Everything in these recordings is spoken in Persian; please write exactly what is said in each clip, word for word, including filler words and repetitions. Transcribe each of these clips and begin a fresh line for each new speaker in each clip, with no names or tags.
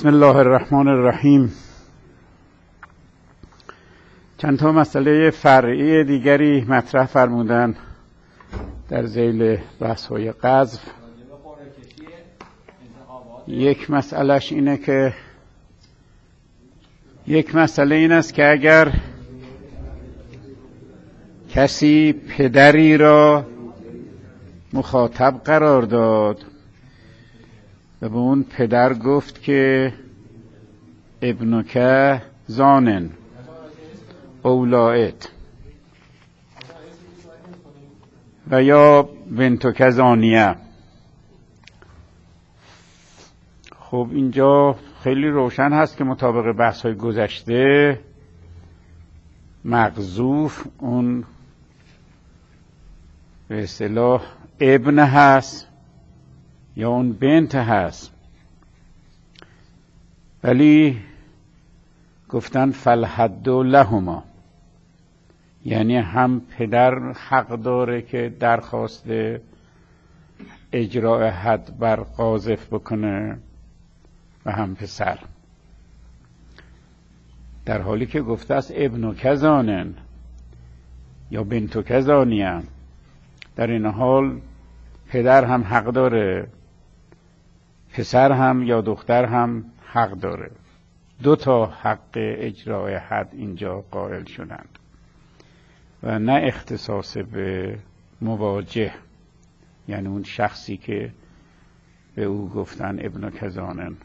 بسم الله الرحمن الرحیم. چند تا مسئله فرعی دیگری مطرح فرمودن در ذیل بحث‌های قذف. یک مسئلهش اینه که یک مسئله این است که اگر کسی پدری را مخاطب قرار داد و به اون پدر گفت که ابنک زانن اولائت و یا بنتک زانیه. خب اینجا خیلی روشن هست که مطابق بحث های گذشته مقذوف اون به اصطلاح ابن هست یا اون بنت هست، ولی گفتن فالحد لهما، یعنی هم پدر حق داره که درخواست اجراء حد بر قاذف بکنه و هم پسر، در حالی که گفته است ابن کزانن یا بنتو کزانیه. در این حال پدر هم حق داره، پسر هم یا دختر هم حق داره. دو تا حق اجراء حد اینجا قائل شدند و نه اختصاص به مواجه، یعنی اون شخصی که به او گفتن ابن کزانن.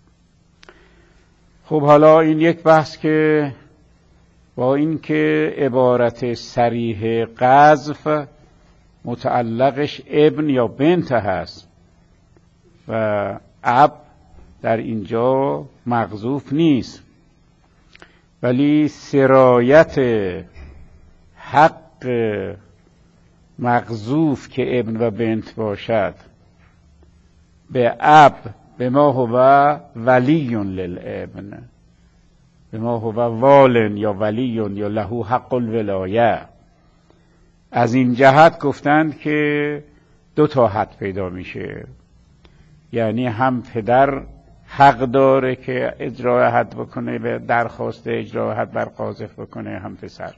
خب حالا این یک بحث که با این که عبارت صریح قذف متعلقش ابن یا بنت هست و اب در اینجا مقذوف نیست، ولی سرایت حق مقذوف که ابن و بنت باشد به اب به ما هو ولی للابن، به ما هو والن یا ولی یا له حق الولایه. از این جهت گفتند که دو تا حد پیدا میشه، یعنی هم پدر حق داره که اجرای حد بکنه و درخواست اجرای حد بر قاذف بکنه، هم پسر.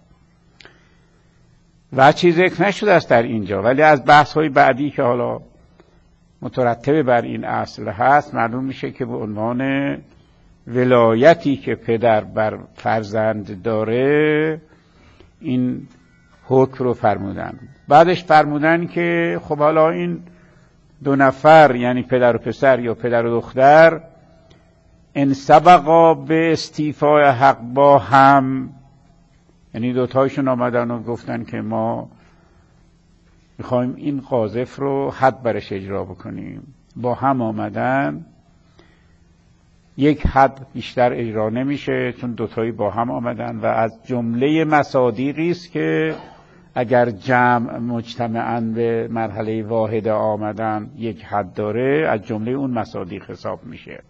و چیز ذکر نشده است در اینجا، ولی از بحث های بعدی که حالا مترتب بر این اصل هست معلوم میشه که به عنوان ولایتی که پدر بر فرزند داره این حکم رو فرمودن. بعدش فرمودن که خب حالا این دو نفر یعنی پدر و پسر یا پدر و دختر ان سبقا به استیفای حق با هم، یعنی دوتایشون آمدن و گفتن که ما میخوایم این قاذف رو حد برش اجرا بکنیم، با هم آمدن، یک حد بیشتر اجرا نمیشه چون دوتایی با هم آمدن و از جمله مصادیقی است که اگر جمع مجتمعاً به مرحله واحد آمدن یک حد داره، از جمله اون مصادیق حساب میشه.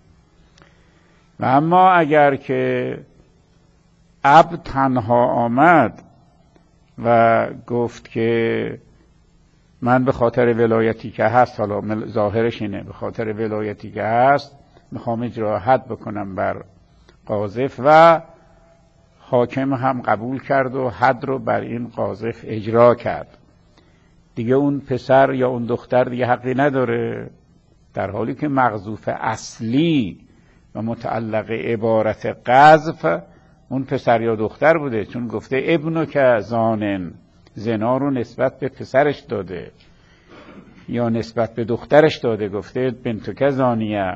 و اما اگر که اب تنها آمد و گفت که من به خاطر ولایتی که هست، حالا ظاهرش اینه به خاطر ولایتی که هست میخوام اجرا حد بکنم بر قاذف، و حاکم هم قبول کرد و حد رو بر این قاذف اجرا کرد، دیگه اون پسر یا اون دختر دیگه حقی نداره، در حالی که مقذوف اصلی و متعلق عبارت قذف اون پسر یا دختر بوده، چون گفته ابنو که زانن، زنا رو نسبت به پسرش داده یا نسبت به دخترش داده، گفته بنتو که زانیه.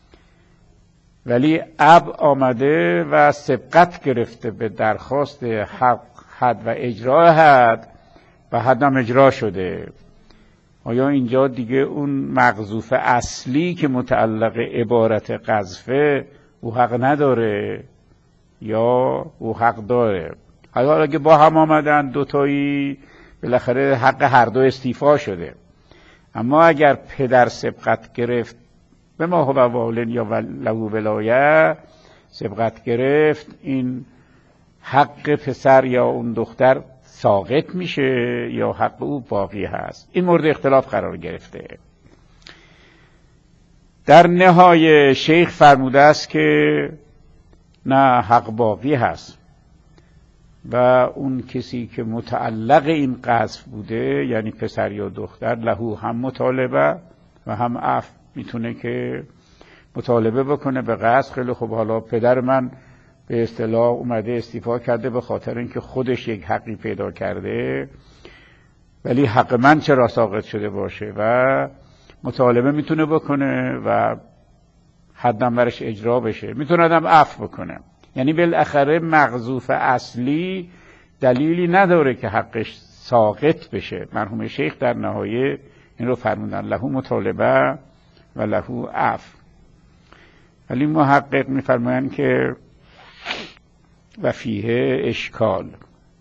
ولی اب آمده و سبقت گرفته به درخواست حق حد و اجرا حد و حد هم اجرا شده. آیا اینجا دیگه اون مقذوف اصلی که متعلق عبارت قذفه او حق نداره یا او حق داره؟ حالا اگه با هم آمدن دوتایی بالاخره حق هر دو استیفا شده، اما اگر پدر سبقت گرفت به ما هو والن یا له ولایه سبقت گرفت، این حق پسر یا اون دختر ساقط میشه یا حق او باقی هست. این مورد اختلاف قرار گرفته. در نهایه شیخ فرموده است که نه، حق باقی هست و اون کسی که متعلق این قذف بوده، یعنی پسر یا دختر، لهو هم مطالبه و هم عفو، میتونه که مطالبه بکنه به قذف. خیلی خب، حالا پدر من به اصطلاح اومده استیفا کرده به خاطر اینکه خودش یک حقی پیدا کرده، ولی حق من چرا ساقط شده باشه، و مطالبه میتونه بکنه و حداً برش اجرا بشه، میتونه آدم عفو بکنه. یعنی بالاخره مقذوف اصلی دلیلی نداره که حقش ساقط بشه. مرحوم شیخ در نهایه این رو فرمودن، لهو مطالبه و لهو عفو. ولی محقق میفرمایند که و فیه اشکال،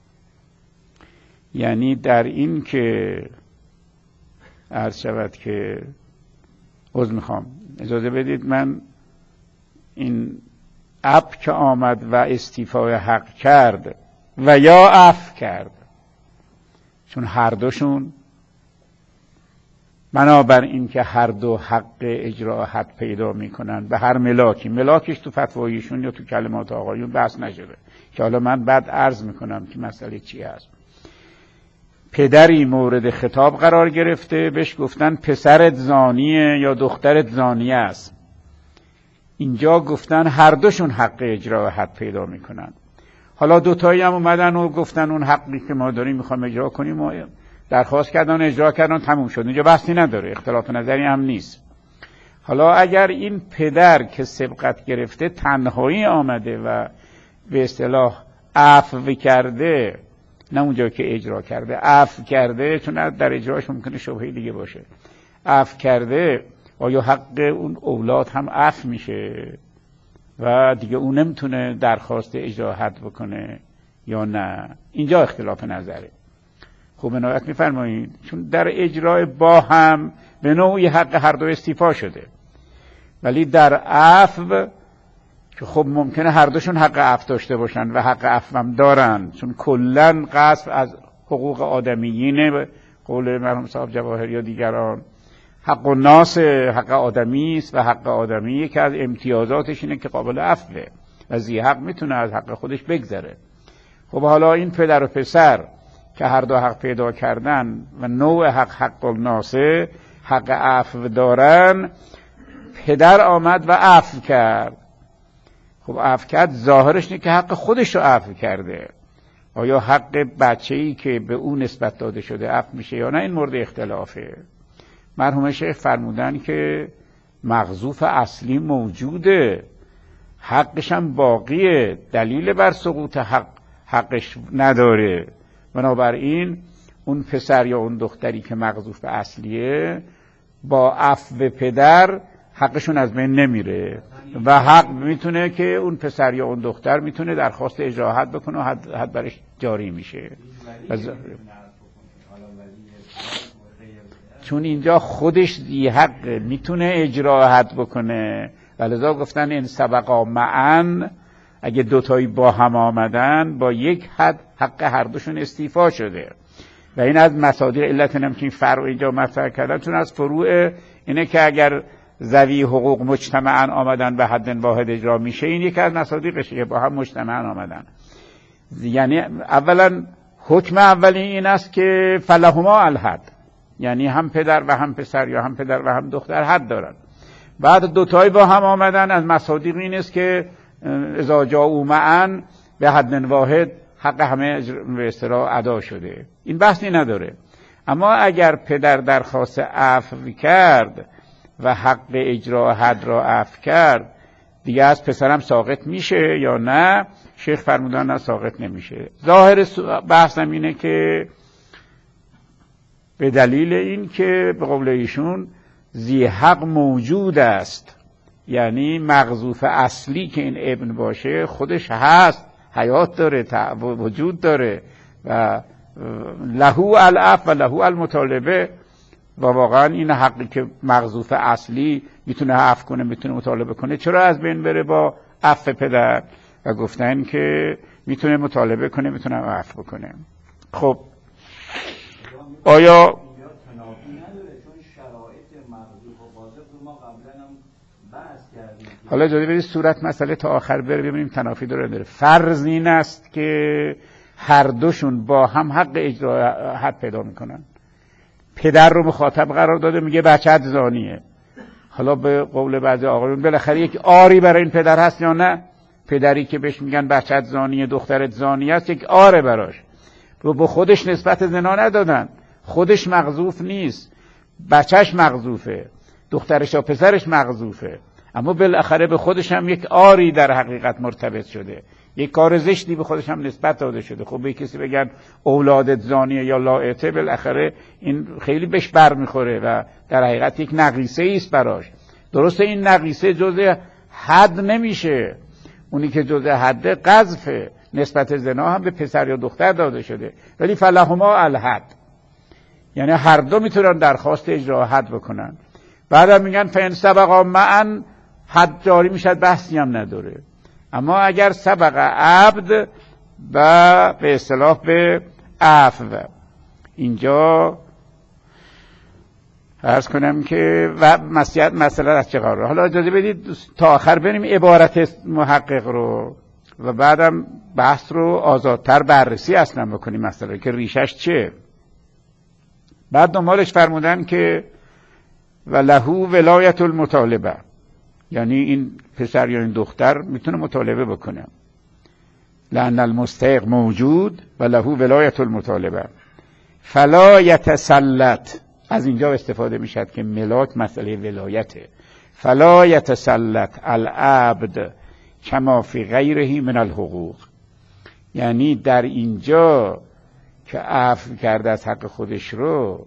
یعنی در این که عرض شود که عذر میخوام اجازه بدید من این اب که آمد و استیفای حق کرد و یا عفو کرد، چون هر دوشون بنابر این که هر دو حق اجرا حد پیدا میکنن به هر ملاکی، ملاکش تو فتوایشون یا تو کلمات آقایون بحث نشده که حالا من بعد عرض میکنم که مسئله چی هست. پدری مورد خطاب قرار گرفته، بهش گفتن پسرت زانیه یا دخترت زانیه است. اینجا گفتن هر دوشون حق اجرا حد پیدا میکنن. حالا دوتایی هم اومدن و گفتن اون حقی که ما داریم میخوام اجرا کنیم و درخواست کردن اجرا کردن، تموم شد. اینجا بحثی نداره، اختلاف نظری هم نیست. حالا اگر این پدر که سبقت گرفته تنهایی آمده و به اصطلاح عفو کرده، نه اونجا که اجرا کرده، عفو کرده، چون در اجراش ممکنه شبهه دیگه باشه، عفو کرده، آیا حق اون اولاد هم عفو میشه و دیگه اون نمیتونه درخواست اجرا حد بکنه یا نه؟ اینجا اختلاف نظره. خوب عنایت میفرمایید، چون در اجرای با هم به نوعی حق هر دو استیفا شده، ولی در عفو که خب ممکنه هر دوشون حق عفو داشته باشن و حق عفو هم دارن، چون کلن قصف از حقوق آدمیینه به قول مرحوم صاحب جواهری یا دیگران. حق الناس حق آدمی است و حق آدمی که از امتیازاتش اینه که قابل عفوه و ذی حق میتونه از حق خودش بگذره. خب حالا این پدر و پسر که هر دو حق پیدا کردن و نوع حق حق الناس، حق عفو دارن، پدر آمد و عفو کرد. خب عفو کرد ظاهرش اینه که حق خودش رو عفو کرده. آیا حق بچه‌ای که به اون نسبت داده شده عفو میشه یا نه؟ این مورد اختلافه. مرحوم شیخ فرمودن که مقذوف اصلی موجوده، حقش هم باقیه، دلیل بر سقوط حق حقش نداره. بنابراین اون پسر یا اون دختری که مقذوف اصلیه با عفو پدر حقشون از بین نمیره و حق میتونه که اون پسر یا اون دختر میتونه درخواست اجرا حد بکنه و حد, حد برش جاری میشه. چون اینجا خودش ذی حق میتونه اجرا حد بکنه، ولذا گفتن این سبقا معن، اگه دوتایی با هم آمدن با یک حد حق هر دوشون استیفا شده. و این از مصادیق علت نمیتونیم فرع اینجا مطرح کردن، چون از فروع اینه که اگر ذوی حقوق مجتمعاً آمدن به حد واحد اجرا میشه، این یکی از مصادیقشه که با هم مجتمعاً آمدن. یعنی اولا حکم اولی این است که فلهما الحد، یعنی هم پدر و هم پسر یا هم پدر و هم دختر حد دارن. بعد دوتایی با هم آمدن، از مصادیق این است که اذا جاءوا معاً به حد واحد حق همه به اصطلاح ادا شده. این بحثی نداره. اما اگر پدر درخواست عفو کرد و حق اجرا حد را عفو کرد، دیگه از پسرم ساقط میشه یا نه؟ شیخ فرمودن نه، ساقط نمیشه. ظاهر بحثم اینه که به دلیل این که به قول ایشون ذی حق موجود است، یعنی مقذوف اصلی که این ابن باشه خودش هست، حیات داره، وجود داره و لهو العفو و لهو المطالبه، و واقعا این حقی که مقذوف اصلی میتونه عفو کنه میتونه مطالبه کنه، چرا از بین بره با عفو پدر؟ و گفتن که میتونه مطالبه کنه میتونه عفو کنه. خب آیا
تنافی نداره؟ چون شرایط مقذوف و قاذف رو ما قبلا هم
حالا اجازه بدید صورت مسئله تا آخر بره ببینیم تنافی داره نداره. فرض این است که هر دوشون با هم حق اجرا حد پیدا میکنن. پدر رو مخاطب قرار داده، میگه بچه‌ت زانیه. حالا به قول بعضی آقایون بالاخره یک آری برای این پدر هست یا نه؟ پدری که بهش میگن بچه‌ت زانیه، دخترت زانیه است، یک آره براش. و به خودش نسبت زنا ندادن، خودش مغزوف نیست، بچهش مغزوفه، دخترش و پسرش مغزوفه، اما بالاخره به خودش هم یک آری در حقیقت مرتبط شده، یک کار زشتی به خودش هم نسبت داده شده. خب به کسی بگن اولادت زانیه یا لاعته، بالاخره این خیلی بهش بر میخوره و در حقیقت یک نقیصه است براش. درسته این نقیصه جزء حد نمیشه، اونی که جزء حد قذفه، نسبت زنا هم به پسر یا دختر داده شده، ولی فلهما الحد، یعنی هر دو میتونن درخواست اجرا حد بکنن. بعدم میگن فین سبقا معا، حد جاری میشد، بحثی هم نداره. اما اگر سبق عبد و به اصطلاح به عفو، اینجا عرض کنم که و مسئله مسئله از چه قراره. حالا اجازه بدید تا آخر بریم عبارت محقق رو و بعدم بحث رو آزادتر بررسی اصلا بکنیم، مسئله که ریشش چه. بعد دنبالش فرمودن که و لهو ولایت المطالبه، یعنی این پسر یا این دختر میتونه مطالبه بکنه. لأن المستحق موجود و لهو ولایت المطالبه فلا یتسلط، از اینجا استفاده میشد که ملاک مسئله ولایته. فلا یتسلط العبد کما فی غیره من الحقوق، یعنی در اینجا که عفو کرده از حق خودش رو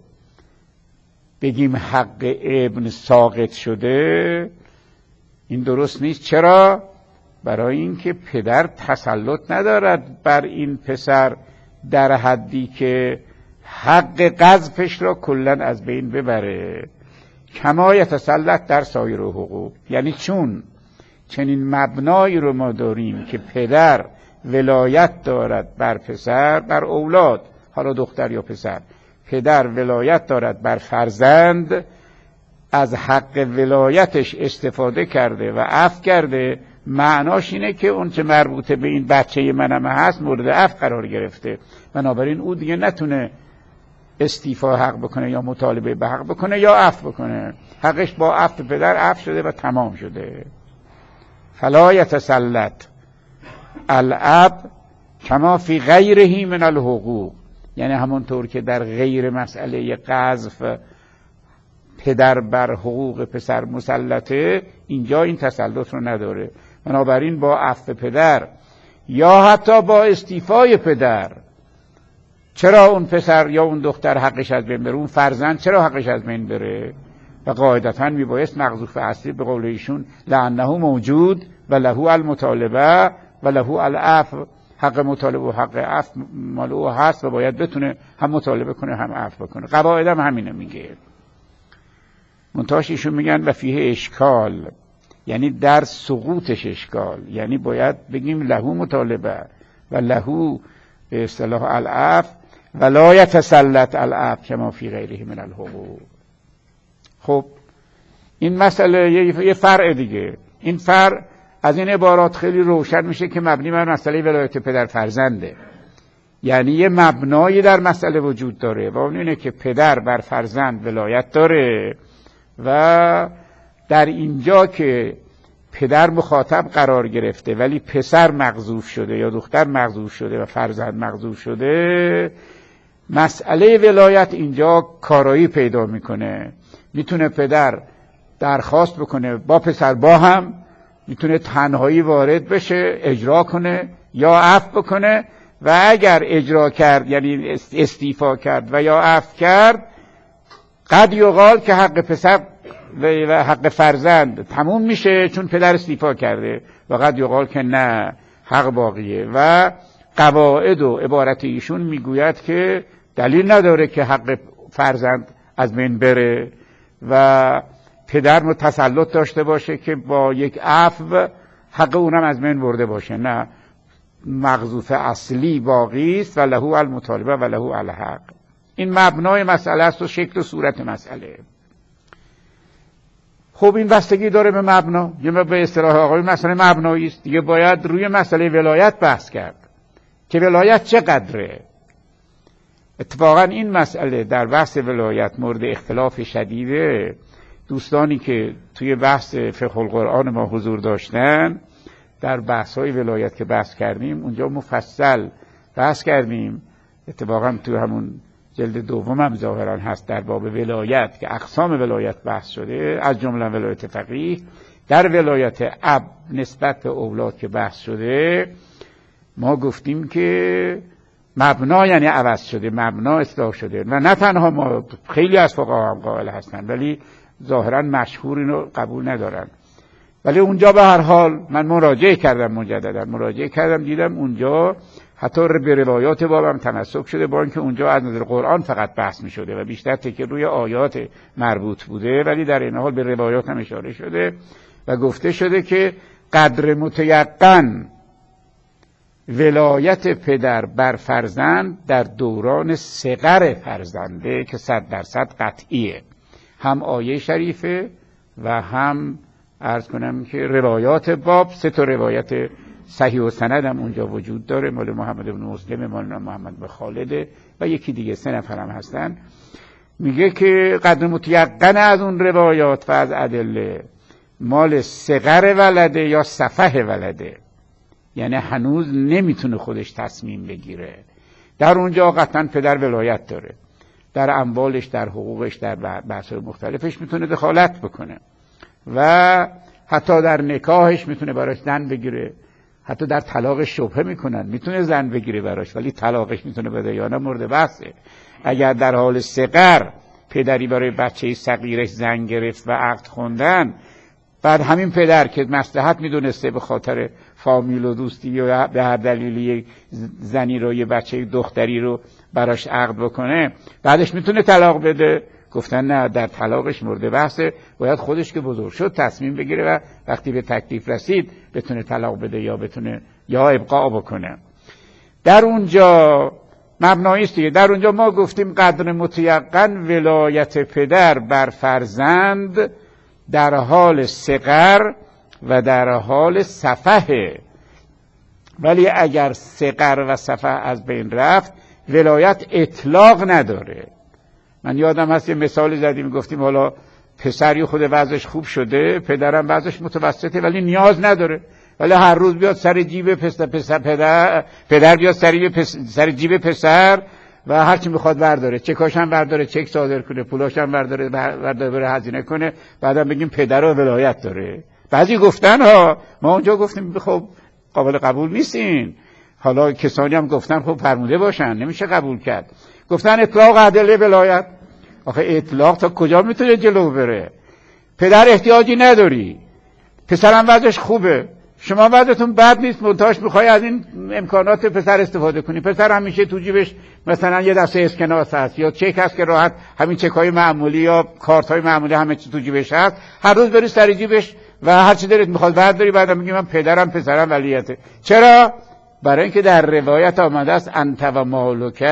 بگیم حق ابن ساقط شده، این درست نیست. چرا؟ برای اینکه پدر تسلط ندارد بر این پسر در حدی که حق قذفش را کلن از بین ببره. کما یتسلط در سایر حقوق، یعنی چون چنین مبنایی رو ما داریم که پدر ولایت دارد بر پسر، بر اولاد، حالا دختر یا پسر، پدر ولایت دارد بر فرزند، از حق ولایتش استفاده کرده و عفو کرده، معناش اینه که اون چه مربوطه به این بچه منم هست مورد عفو قرار گرفته، بنابراین او دیگه نتونه استیفا حق بکنه یا مطالبه به حق بکنه یا عفو بکنه، حقش با عفو پدر عفو شده و تمام شده. فلا یتسلط الاب کما فی غیره من الحقوق، یعنی همونطور که در غیر مسئله قذف پدر بر حقوق پسر مسلطه، اینجا این تسلط رو نداره. بنابراین با عفو پدر یا حتی با استیفای پدر، چرا اون پسر یا اون دختر حقش از بین بره؟ اون فرزند چرا حقش از بین بره؟ و قاعدتاً میبایست مغزوف اصلی به قول ایشون لعنه موجود و له المطالبه و له العفو، حق مطالبه و حق عفو مال او هست و باید بتونه هم مطالبه کنه هم عفو کنه. قواعد هم همینه میگه. منتهاش ایشون میگن و فیه اشکال، یعنی در سقوطش اشکال، یعنی باید بگیم له مطالبه و له به اصطلاح العفو و لا یتسلط العفو کما فی غیره من الحقوق. خب این مسئله یه فرع دیگه. این فرع از این عبارات خیلی روشن میشه که مبنی بر مسئله ولایت پدر فرزنده، یعنی یه مبنایی در مسئله وجود داره و اون اینه که پدر بر فرزند ولایت داره و در اینجا که پدر مخاطب قرار گرفته ولی پسر مغضوب شده یا دختر مغضوب شده و فرزند مغضوب شده، مسئله ولایت اینجا کارایی پیدا میکنه. میتونه پدر درخواست بکنه با پسر با هم، میتونه تنهایی وارد بشه اجرا کنه یا عفو بکنه، و اگر اجرا کرد یعنی استیفا کرد و یا عفو کرد، قد یقال که حق پسر و حق فرزند تموم میشه چون پدر استیفا کرده، و قد یقال که نه، حق باقیه. و قواعد و عبارت ایشون میگوید که دلیل نداره که حق فرزند از بین بره و پدر متسلط داشته باشه که با یک عفو حق اونم از بین برده باشه. نه، مغزوف اصلی باقی است و له المطالبه و له الحق. این مبنای مسئله است و شکل و صورت مسئله. خب این بستگی داره به مبنا، یه به اصطلاح آقای مسئله مبنایی است دیگه. باید روی مسئله ولایت بحث کرد که ولایت چقدره. اتفاقا این مسئله در بحث ولایت مورد اختلاف شدیده. دوستانی که توی بحث فقه القرآن ما حضور داشتن در بحث‌های ولایت که بحث کردیم اونجا مفصل بحث کردیم. اتفاقا تو همون جلد دوم هم ظاهرا هست در باب ولایت که اقسام ولایت بحث شده، از جمله ولایت فقیه. در ولایت اب نسبت به اولاد که بحث شده ما گفتیم که مبنا یعنی عوض شده، مبنا اصلاح شده و نه تنها ما، خیلی از فقها هم قائل هستن ولی ظاهرا مشهور اینو قبول ندارن. ولی اونجا به هر حال من مراجعه کردم، مجددا مراجعه کردم، دیدم اونجا حتی به روایات بابم تمسک شده، با اینکه اونجا از نظر قرآن فقط بحث می شده و بیشتر تکیه روی آیات مربوط بوده، ولی در این حال به روایات هم اشاره شده و گفته شده که قدر متیقن ولایت پدر بر فرزند در دوران صغر فرزنده که صد درصد قطعیه. هم آیه شریفه و هم عرض کنم که روایات باب، سه تا روایت صحیح و سند هم اونجا وجود داره، مال محمد بن مسلم، مال محمد بن خالد و یکی دیگه، سه نفر هم هستن. میگه که قدر متیقن از اون روایات و از ادله مال صغر ولده یا سفه ولده، یعنی هنوز نمیتونه خودش تصمیم بگیره. در اونجا قطعا پدر ولایت داره، در اموالش، در حقوقش، در بحث‌های مختلفش میتونه دخالت بکنه و حتی در نکاحش میتونه براش زن بگیره، حتی در طلاقش شبهه میکنن میتونه زن بگیره براش، ولی طلاقش میتونه بده یا نه مورد بحثه. اگر در حال صغر پدری برای بچه صغیرش زن گرفت و عقد خوندن، بعد همین پدر که مصلحت میدونسته به خاطر فامیل و دوستی یا به هر دلیلی زنی رو، یه بچه دختری رو براش عقد بکنه، بعدش میتونه طلاق بده. گفتن نه، در طلاقش مورد بحثه، باید خودش که بزرگ شد تصمیم بگیره و وقتی به تکلیف رسید بتونه طلاق بده یا بتونه یا ابقاء بکنه. در اونجا مبنایی است دیگه. در اونجا ما گفتیم قدر متیقن ولایت پدر بر فرزند در حال صغر و در حال سفه، ولی اگر صغر و سفه از بین رفت ولایت اطلاق نداره. من یادم هست یه مثالی زدیم، گفتیم حالا پسری خود وضعش خوب شده، پدرم وضعش متوسطه ولی نیاز نداره، ولی هر روز بیاد سر جیب پسر, پسر پدر پدر بیاد سر, پس سر جیب پسر و هر چی میخواد برداره، چکاش هم برداره، چک صادر کنه، پولاش هم برداره برداره بره هزینه کنه، بعدم بگیم پدر رو ولایت داره. بعضی گفتن ها، ما اونجا گفتیم خب قابل قبول نیستین. حالا کسانی هم گفتن خب فرموده باشن، نمیشه قبول کرد. گفتن اطلاق ادله ولایت. آخه اطلاق تا کجا میتونه جلو بره؟ پدر احتیاجی نداری، پسرم وضعش خوبه، شما وضعتون بد نیست، منتهاش میخوای از این امکانات پسر استفاده کنی. پسر همیشه تو جیبش مثلا یه دسته اسکناس هست یا چک هست که راحت همین چک‌های معمولی یا کارت‌های معمولی همه چی تو جیبش هست، هر روز بری سر جیبش و هر چی دلت میخواد برداری، بعدم میگی من پدرم پسرم ولیته. چرا؟ برای اینکه در روایت آمده است انت و مالک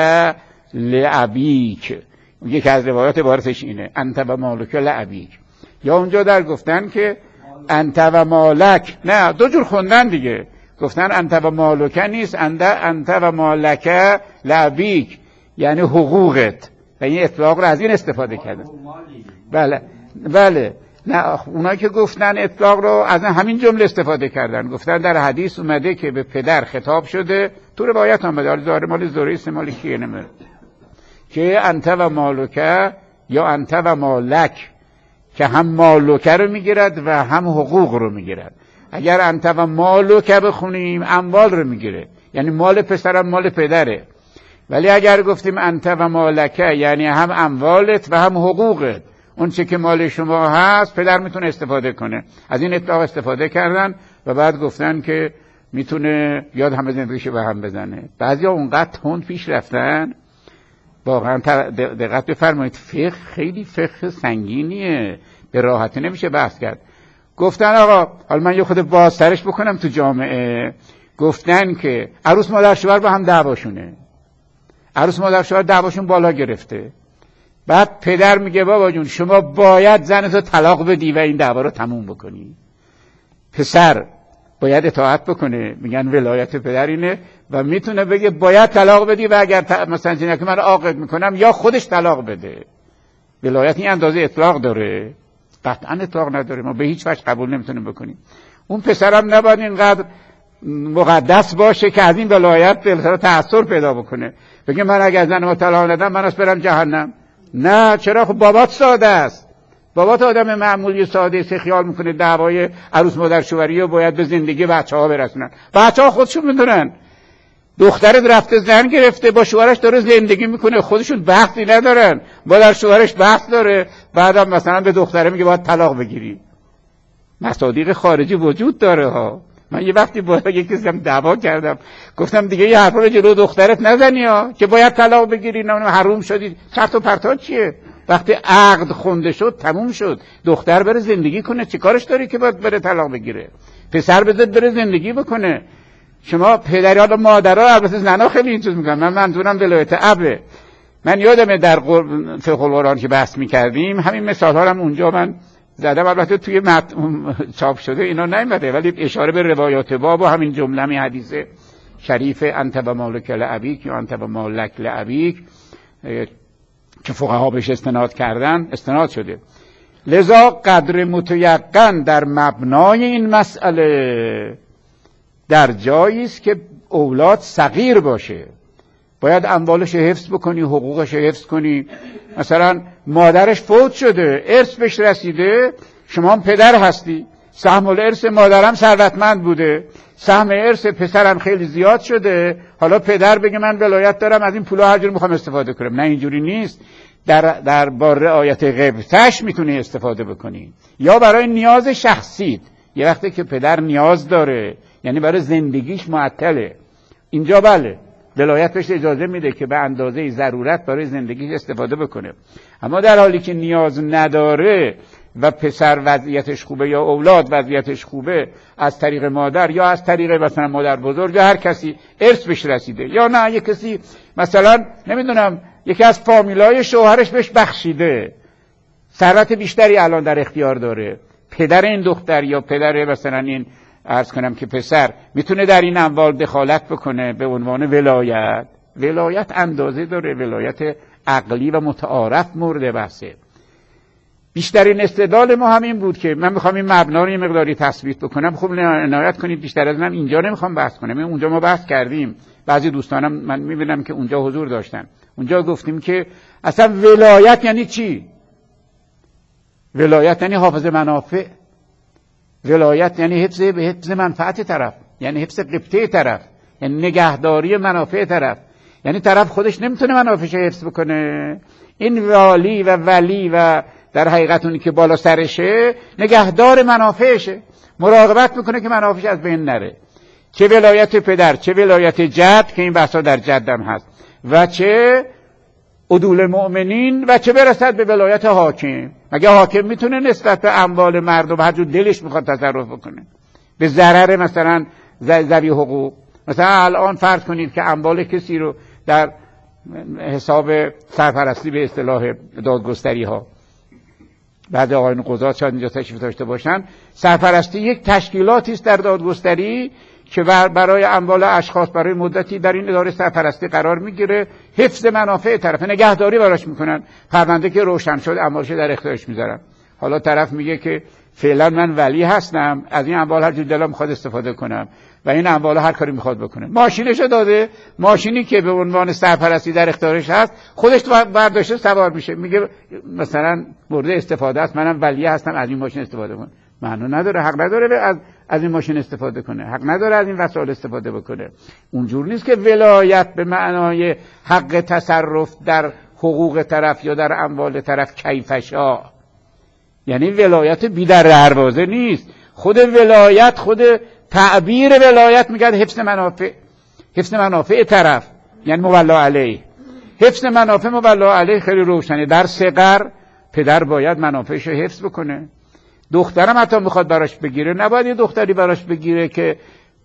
لابیک. یکی از روایات عبارتش اینه، انت و مالک لابیک. یا اونجا در گفتن که انت و مالک، نه دو جور خوندن دیگه، گفتن انت و مالک نیست، انت انت و مالک لابیک، یعنی حقوقت. و این اطلاق رو از این استفاده کردن. بله بله، نه اونایی که گفتن اطلاق رو از همین جمله استفاده کردن. گفتن در حدیث اومده که به پدر خطاب شده، تو روایت اومده، حالا ظاهر مال زوری است مال کیه نمیره، که انت و مالک یا انت و مالک، که هم مالک رو میگیرد و هم حقوق رو میگیرد. اگر انت و مالک بخونیم اموال رو میگیره، یعنی مال پسرم مال پدره. ولی اگر گفتیم انت و مالک یعنی هم اموالت و هم حقوقت، اون چه که مال شما هست پدر میتونه استفاده کنه. از این اطلاق استفاده کردن و بعد گفتن که میتونه یاد همه زندگیشو به هم بزنه. بعضیا اونقدر تند پیش رفتن، واقعا دقت بفرمایید، فقه خیلی فقه سنگینیه، به راحتی نمیشه بحث کرد. گفتن آقا حالا من یه خود بازترش بکنم تو جامعه، گفتن که عروس مادر شوهر با هم دعواشونه، عروس مادر شوهر دعواشون بالا گرفته، بعد پدر میگه بابا جون شما باید زنتو طلاق بدی و این دعوا رو تموم بکنی. پسر باید اطاعت بکنه، میگن ولایت پدر اینه و میتونه بگه باید طلاق بدی و اگر ت... مثلا چنین که من عاقد میکنم یا خودش طلاق بده. ولایت این اندازه اطلاق داره؟ قطعا اطلاق نداره، ما به هیچ وجه قبول نمیتونیم بکنیم. اون پسرم نباید اینقدر مقدس باشه که از این ولایت به تأثیر پیدا بکنه، بگه من اگر زنمو طلاق ندم من از برم جهنم. نه، چرا؟ خب بابات ساده است، بابات آدم معمولی ساده است، خیال میکنه دعوای عروس مادر شوهری رو باید به زندگی بچه‌ها برسونن. بچه‌ها خودشون میدونن دخترت رفته زن گرفته با شوهرش داره زندگی میکنه، خودشون بحثی ندارن، با در شوهرش بحث داره، بعدم مثلا به دختره میگه باید طلاق بگیری. مصادیق خارجی وجود داره ها. من یه وقتی با یکی هم دعوا کردم، گفتم دیگه یه حرفا رو جلو دخترت نزنی ها که باید طلاق بگیری، نه حروم شدی، چرت و پرتا چیه؟ وقتی عقد خونده شد تموم شد، دختر بره زندگی کنه، چه کارش داری که باید بره طلاق بگیره؟ پسر بذار بره زندگی بکنه. شما پدرها و مادرها، البته زنا خیلی این چیز میگن، من منظورم ولایت ابه. من یادمه در فقه القرآن که بحث میکردیم همین مثال ها هم اونجا من زدم، البته توی مت... چاپ شده اینا نیومده، ولی اشاره به روایات باب و همین جمله می حدیث شریف انت و مالک لابیک یا انت و مالک لابیک که فقها بهش استناد کردن استناد شده. لذا قدر متیقن در مبنای این مسئله در جایی است که اولاد صغیر باشه، باید اموالش حفظ بکنی، حقوقش حفظ کنی. مثلا مادرش فوت شده، ارث بهش رسیده، شما هم پدر هستی، سهم الارث مادرم ثروتمند بوده، سهم ارث پسرم خیلی زیاد شده، حالا پدر بگه من ولایت دارم از این پولا هر جور میخوام استفاده کنم. نه، اینجوری نیست. در در با رعایت غبطش میتونی استفاده بکنی، یا برای نیاز شخصیت. یه وقتی که پدر نیاز داره، یعنی برای زندگیش معطله، اینجا بله ولایت بهش اجازه میده که به اندازه ضرورت برای زندگیش استفاده بکنه. اما در حالی که نیاز نداره و پسر وضعیتش خوبه یا اولاد وضعیتش خوبه، از طریق مادر یا از طریق مثلا مادر بزرگ یا هر کسی ارث بهش رسیده، یا نه یک کسی مثلا نمیدونم یکی از فامیلای شوهرش بهش بخشیده، ثروت بیشتری الان در اختیار داره، پدر این دختر یا پدر مثلا این عرض کنم که پسر میتونه در این اموال دخالت بکنه به عنوان ولایت. ولایت اندازه داره، ولایت عقلی و متعارف مورد بحثه. بیشترین استدلال ما همین بود که من میخوام این مبنا رو یه مقداری تثبیت بکنم. خب عنایت کنید، بیشتر از من اینجا نمیخوام بحث کنم، اونجا ما بحث کردیم، بعضی دوستانم من میبینم که اونجا حضور داشتن، اونجا گفتیم که اصلا ولایت یعنی چی؟ ولایت یعنی حافظ منافع، ولایت یعنی حفظ حفظ منفعت طرف، یعنی حفظ قبطه طرف، یعنی نگهداری منافع طرف. یعنی طرف خودش نمیتونه منافعش حفظ بکنه، این والی و ولی و در حقیقت اونی که بالا سرشه نگهدار منافعشه، مراقبت میکنه که منافعش از بین نره. چه ولایت پدر، چه ولایت جد که این بحثا در جدم هست، و چه عدول مؤمنین، و چه برسد به ولایت حاکم. مگه حاکم میتونه نسبت به اموال مردم هر جور دلش میخواد تصرف بکنه به ضرر مثلا ذوی حقوق؟ مثلا الان فرض کنید که اموال کسی رو در حساب سرپرستی به اصطلاح دادگستری ها، بعد آقایون قضات شاید اینجا تشریف داشته باشن، سرپرستی یک تشکیلاتی است در دادگستری که برای اموال اشخاص برای مدتی در این اداره سرپرستی قرار میگیره، حفظ منافع طرف، نگهداری براش میکنن، پرونده که روشن شد اموالش در اختیارش میذارن. حالا طرف میگه که فعلا من ولی هستم، از این اموال هر جور دلم میخواد استفاده کنم و این اموال هر کاری میخواد بکنه. ماشینشو داده، ماشینی که به عنوان سرپرستی در اختیارش هست خودش برداشته سوار میشه، میگه مثلا مورد استفاده است، منم ولی هستم از این ماشین استفاده کنم. معنی نداره، حق نداره از از این ماشین استفاده کنه، حق نداره از این وسایل استفاده بکنه. اونجور نیست که ولایت به معنای حق تصرف در حقوق طرف یا در اموال طرف کیفشا، یعنی ولایت بی در دروازه نیست. خود ولایت، خود تعبیر ولایت میگه حفظ منافع، حفظ منافع طرف، یعنی مولا علیه. حفظ منافع مولا علیه خیلی روشنه. در صغر پدر باید منافعش رو حفظ بکنه. دخترم حتی میخواد براش بگیره، نباید یه دختری براش بگیره که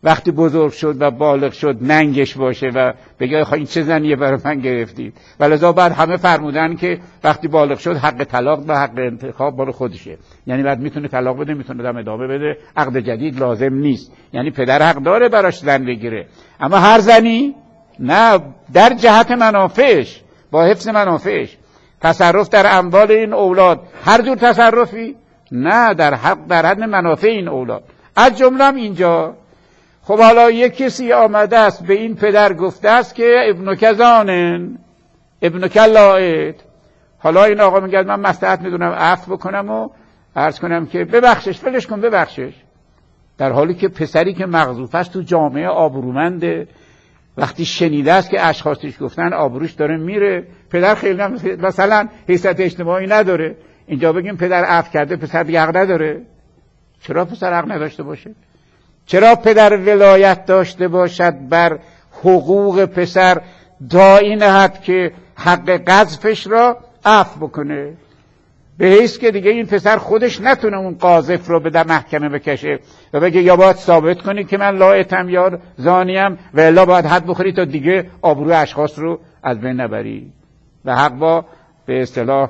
وقتی بزرگ شد و بالغ شد ننگش باشه و بگه آخه این چه زنیه برای من گرفتید. ولذا بعد همه فرمودن که وقتی بالغ شد حق طلاق و حق انتخاب مال خودشه، یعنی بعد میتونه طلاق بده، میتونه دم ادامه بده، عقد جدید لازم نیست. یعنی پدر حق داره براش زن بگیره، اما هر زنی نه، در جهت منافعش، با حفظ منافعش. تصرف در اموال این اولاد هر جور تصرفی نه، در حق در حد منافع این اولاد. از جمله اینجا خب حالا یک کسی آمده است به این پدر گفته است که ابن کزانن ابن کلاید، حالا این آقا میگه من مصلحت میدونم عفو بکنم و عرض کنم که ببخشش، ولش کن ببخشش، در حالی که پسری که مغضوب است تو جامعه آبرومنده، وقتی شنیده است که اشخاصش گفتن آبروش داره میره. پدر خیلی مثلا حیثیت اجتماعی نداره، اینجا بگیم پدر عفو کرده پسر دیگه حق نداره. چرا پسر حق نداشته باشه؟ چرا پدر ولایت داشته باشد بر حقوق پسر تا این حد که حق قذفش را عفو بکنه، به حیث که دیگه این پسر خودش نتونه اون قاذف رو به در محکمه بکشه و بگه یا باید ثابت کنی که من لاعتم یا زانیم و الا باید حد بخوری تا دیگه آبروی اشخاص رو از بین نبری. و حق با به اصطلاح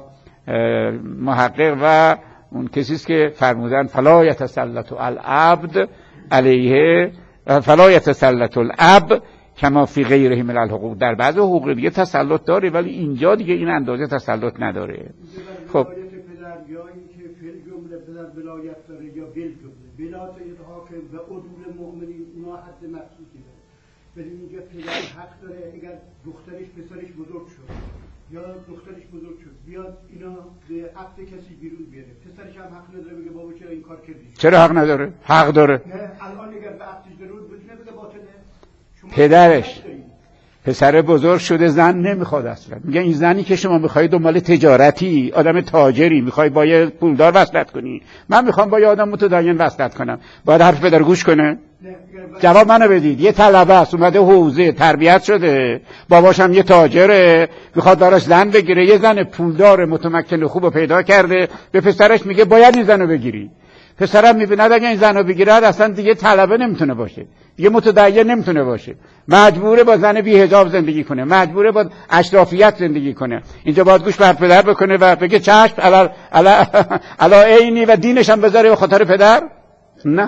محقق و اون کسیست که فرمودن فلا یتسلط العبد علیه فلا یتسلط الاب کما فی غیره من الحقوق. در بعض حقوق دیگه تسلط داره ولی اینجا دیگه این اندازه تسلط نداره. خب
یا اینکه فعل جمله پدر ولایت داره یا بل جمله ولایت حاکم و عدول مؤمنین اونا حد مخصوصی داره. ولی اینجا پدر حق داره اگر دخترش پسرش بزرگ شد یا دخترش بزرگ شد بیاد اینا به عقد کسی بیرون بیاره، پسرش هم حق نداره بگه بابا چرا این کار کردی؟
چرا حق نداره؟ حق داره.
نه الان اگر به عقدش ضرور بتونه بگه باطله.
پدرش پسر بزرگ شده زن نمیخواد اصلا، میگه این زنی که شما میخواید دنبال تجارتی، آدم تاجری، میخوای با یه پولدار وصلت کنی، من میخوام با یه آدم متدین وصلت کنم، باید حرف پدر گوش کنه؟ جواب منو بدید. یه طلبه است اومده حوزه تربیت شده، باباش هم یه تاجره، میخواد براش زن بگیره، یه زن پولدار متمکن خوب پیدا کرده، به پسرش میگه باید این زنو بگیری. پسرم میبیند اگه این زنو بگیرد اصلا دیگه طلبه نمیتونه باشه، دیگه متدین نمیتونه باشه، مجبوره با زن بی حجاب زندگی کنه، مجبوره با اشرافیت زندگی کنه. اینجا باید گوش بر پدر بکنه و بگه چشم علا علا علا عینی و دینش هم بذاره به خاطر پدر؟ نه.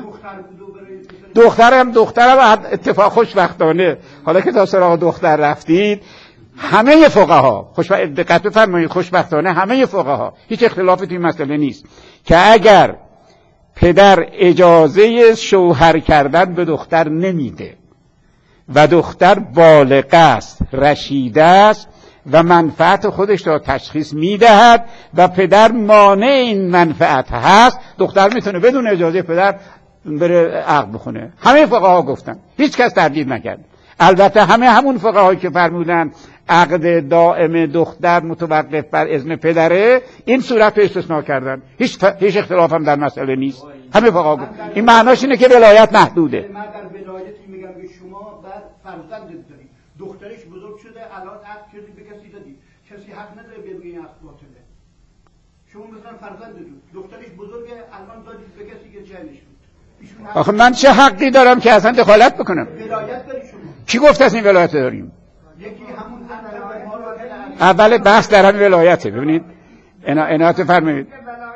دخترم دخترم اتفاق خوشبختانه، حالا که تا سراغ دختر رفتید، همه فقها خوش دقت بفرمایید، خوشبختانه همه فقها هیچ اختلافی توی مسئله نیست که اگر پدر اجازه شوهر کردن به دختر نمیده و دختر بالغ است، رشیده است و منفعت خودش را تشخیص میدهد و پدر مانع این منفعت هست، دختر میتونه بدون اجازه پدر بره عقد بخونه. همه فقها گفتن، هیچ کس تردید نکرد. البته همه همون فقهایی که فرمودن عقد دائم دختر متوقف بر اذن پدره، این صورت رو استثناء کردن. هیچ ف... هیچ اختلاف هم در مسئله نیست. همه فقها گفت این معناش اینه که ولایت محدوده.
من در ولایتی میگم که شما بعد فرزند دارید، دخترش بزرگ شده، الان عقد کردی به کسی دادی، کسی حق نداره بگه این عقد باطله. شما مثلا فرزند دارید، دخترش بزرگه، الان دادید به کسی که جنش بود.
آخه من چه حقی دارم که اصلا دخالت بکنم؟
ولایت داری شما.
کی گفت از این ولایت داریم؟
یکی همون
اول بحث در همین ولایته. ببینید عنایت فرمایید،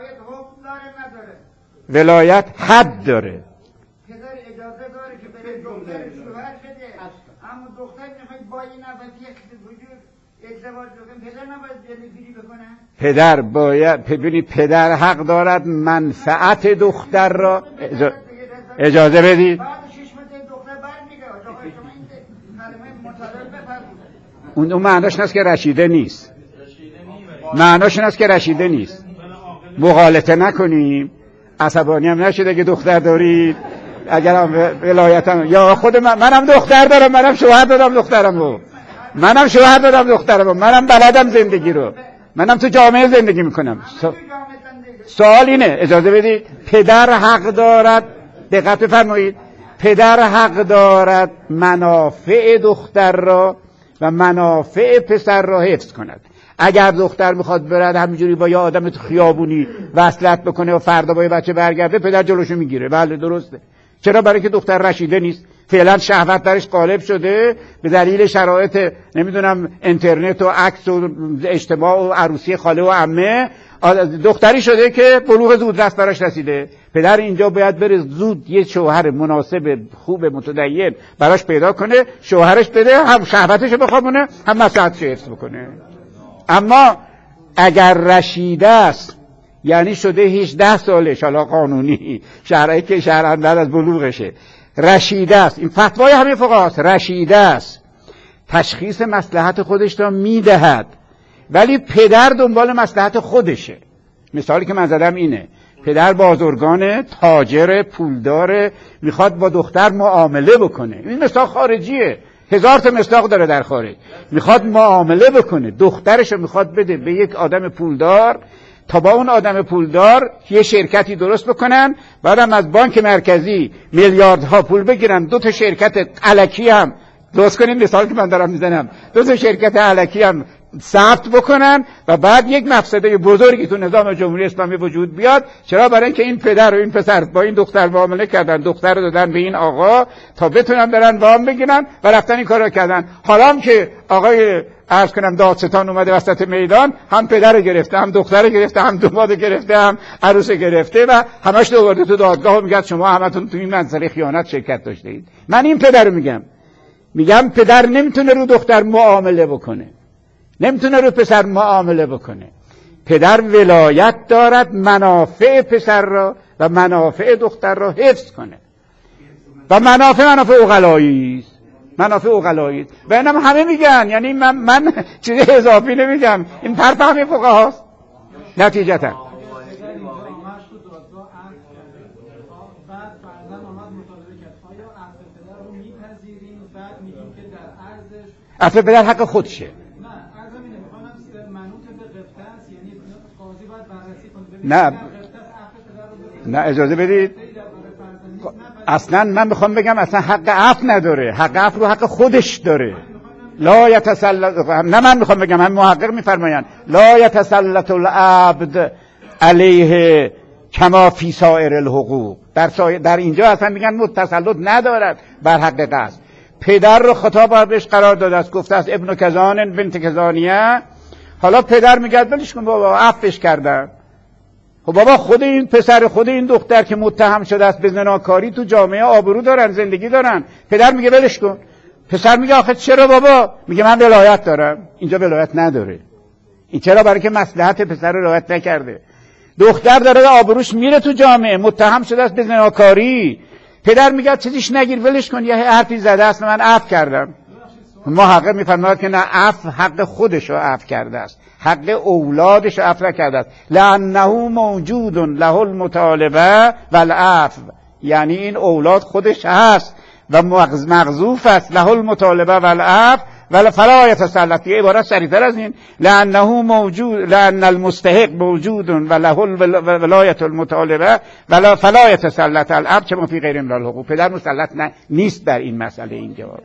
ولایت حد داره.
پدر اجازه داره که بره دختر شوهر بده، اما دختر میخواد با این نفسی وجود ازدواج بکنه، پدر نباید جلوگیری بکنه.
پدر باید، ببینید پدر حق دارد منفعت دختر را اجازه بدید.
بعد شش ماه دختر برمیگه، آقا شما این کلمه مطالبه بفرمایید.
اون اون معناش نیست که رشیده نیست، معناش نیست که رشیده نیست. مغالطه نکنیم، عصبانی هم نشید اگه دختر دارید، اگر هم ولایتم یا خود من، منم دختر دارم، منم شوهر دادم دخترمو، منم شوهر دادم دخترمو، منم بلدم زندگی رو، منم تو جامعه زندگی میکنم. سوال اینه، اجازه بدید، پدر حق دارد، دقت بفرمایید، پدر حق دارد منافع دختر را و منافع پسر را حفظ کند. اگر دختر میخواد برد همینجوری با یه آدم خیابونی وصلت بکنه و فردا با یه بچه برگرده، پدر جلوشو میگیره. بله درسته. چرا؟ برای که دختر رشیده نیست. فعلا شهوت درش غالب شده به دلیل شرایط نمیدونم اینترنت و عکس و اجتماع و عروسی خاله و عمه، دختری شده که بلوغ زودرس براش رسیده. پدر اینجا باید بره زود یه شوهر مناسب خوب متدین براش پیدا کنه، شوهرش بده، هم شهوتش بخوابونه هم مصلحتش حفظ بکنه. اما اگر رشیده است، یعنی شده هجده سالش، حالا قانونی شرعی که شرعاً بعد از بلوغشه، رشیده است، این فتوای همه فقهاست، رشیده است، تشخیص مصلحت خودش را میدهد، ولی پدر دنبال مصلحت خودشه. مثالی که من زدم اینه، پدر بازرگان، تاجر، پولدار، میخواد با دختر معامله بکنه. این مثال خارجیه، هزار تا مصداق داره در خارج. میخواد معامله بکنه، دخترشو میخواد بده به یک آدم پولدار تا با اون آدم پولدار یه شرکتی درست بکنن، بعدم از بانک مرکزی میلیاردها پول بگیرن، دو تا شرکت الکی هم درست کنیم، مثال که من دارم میزنم، دو تا شرکت الکی هم ثبت بکنن و بعد یک مفسده بزرگی تو نظام جمهوری اسلامی وجود بیاد. چرا؟ برای اینکه این پدر و این پسر با این دختر معامله کردن، دختر رو دادن به این آقا تا بتونن برن وام بگیرن و رفتن این کارو کردن. حالا هم که آقای عرض کنم دادستان اومده وسط میدان، هم پدر رو گرفته، هم دختر رو گرفته، هم داماد گرفته، هم عروس گرفته و همش دوورده تو دادگاه و میگه شما همتون تو این منظره خیانت شرکت داشته اید. من این پدر رو میگم، میگم پدر نمیتونه رو دختر معامله بکنه، نمیتونه رو پسر معامله بکنه. پدر ولایت دارد منافع پسر را و منافع دختر را حفظ کنه و منافع منافع عقلایی است، منافع عقلایی است. و اینم همه میگن، یعنی من من چیز اضافی نمیگم، این طرف همه فقهاست. نتیجتا اصل پدر حق خودشه. نه نه اجازه بدید، اصلا من میخوام بگم اصلا حق عفو نداره، حق عفو رو حق خودش داره. لا یتسلط، نه من میخوام بگم، هم محقق میفرمایند لا یتسلط العبد علیه کما فی سایر الحقوق. در, سا... در اینجا اصلا میگن متسلط ندارد بر حق قصد. پدر رو خطاب بهش قرار داده است، گفته است ابن کزان بنت کزانیه. حالا پدر میگه ولش کن بابا، عفوش کردم. خب بابا خود این پسر، خود این دختر که متهم شده است به زناکاری تو جامعه آبرو دارن، زندگی دارن. پدر میگه ولش کن. پسر میگه آخه چرا بابا؟ میگه من ولایت دارم. اینجا ولایت نداره. این چرا؟ برای که مصلحت پسر رو رعایت نکرده. دختر داره آبروش میره تو جامعه، متهم شده است به زناکاری. پدر میگه چیزیش نگیر، ولش کن، یه حرفی زده است من عفو کردم. محقق میفرماید که نه، عفو حق خودش رو عفو کرده است، حق اولادش رو عفو کرده است. لانه موجود له المطالبه والعفو، یعنی این اولاد خودش هست و مغضوف است، له المطالبه والعفو ولا فلا يتسلط. یه عبارت سریعتر از این، لانه موجود، لان المستحق موجود و له ولایت المطالبه ولا فلا يتسلط العبد چه فی غیر من الحقوق. پدر مسلط نیست بر این مسئله. این جواب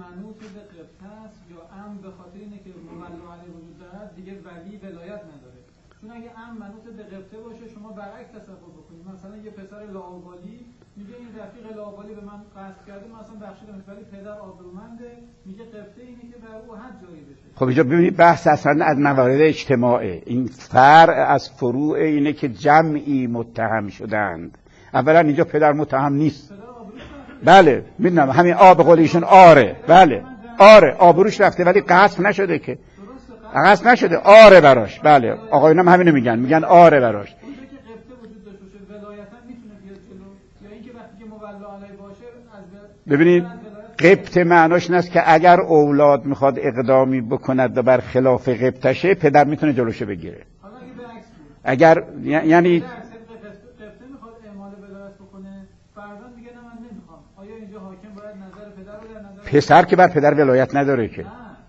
اگه ام منوط به قبطه باشه شما برعکس تصور بکنید، مثلا یه پسر لاابالی میگه این رفیق لاابالی به من قصد کرده، مثلا بخشیدمش، ولی پدر آبرومنده میگه قبطه اینه که بر او حد جاری بشه.
خب اینجا ببینید بحث اصلا از موارد اجتماعه. این فرع از فروع اینه که جمعی متهم شدند. اولا اینجا پدر متهم نیست. پدر بله میدونم، همین آب قولیشون آره، بله آره آبروش رفته ولی قصد نشده که، قصد نشده، آره براش. بله آقایون هم همینو میگن، میگن آره براش.
اونجا که قبطه وجود داشته باشه ولایتا میتونه بیاد جلو، یا اینکه وقتی که مولا علیه باشه از
ببینید قبطه معناش این است که اگر اولاد میخواد اقدامی بکند و بر خلاف قبطشه، پدر میتونه جلوشو بگیره.
حالا اگه به عکس بود،
اگر یعنی
قبطه میخواد اعمال ولایت بکنه، فرزند میگه نه من نمیخوام، آیا اینجا حاکم باید نظر پدر رو در نظر؟
پسر که بر پدر ولایت نداره که.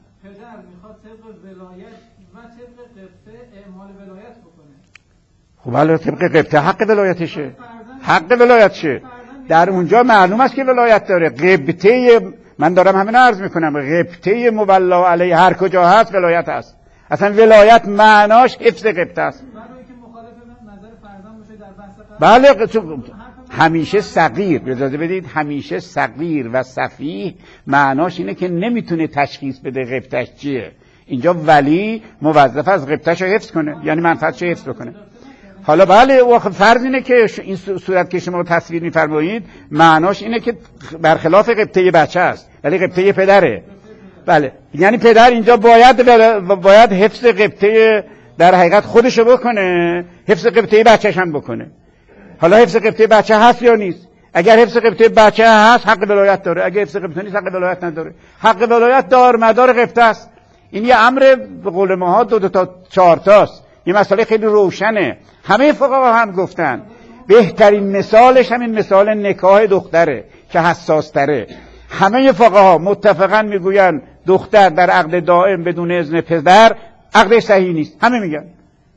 خب حالا طبق قبطه حق ولایتشه، حق ولایتشه. در اونجا معلوم است که ولایت داره. قبطه، من دارم همین عرض میکنم، قبطه مولا علیه هر کجا هست ولایت هست. اصلا ولایت معناش حفظ قبطه است. همیشه صغیر، اجازه بدید، همیشه صغیر و سفیه معناش اینه که نمیتونه تشخیص بده غبطش چیه. اینجا ولی موظف از غبطش رو حفظ کنه، یعنی منفعتش رو حفظ بکنه. حالا بله فرض اینه که این صورت که شما تصویر می‌فرمایید معناش اینه که برخلاف غبطه بچه است، ولی غبطه پدره. بله، یعنی پدر اینجا باید باید حفظ غبطه در حقیقت خودشو بکنه، حفظ غبطه بچه‌ش هم بکنه. حالا حفظ غبطه بچه هست یا نیست؟ اگر حفظ غبطه بچه هست حق ولایت داره، اگر حفظ غبطه نیست حق ولایت نداره. حق ولایت دار مدار غبطه است. این یه امر به قول ماها دو, دو تا چهار تاست، یه مسئله خیلی روشنه. همه فقها هم گفتن بهترین مثالش همین مثال نکاح دختره که حساس تره. همه فقها متفقاً میگوین دختر در عقد دائم بدون اذن پدر عقدش صحیح نیست. همه میگن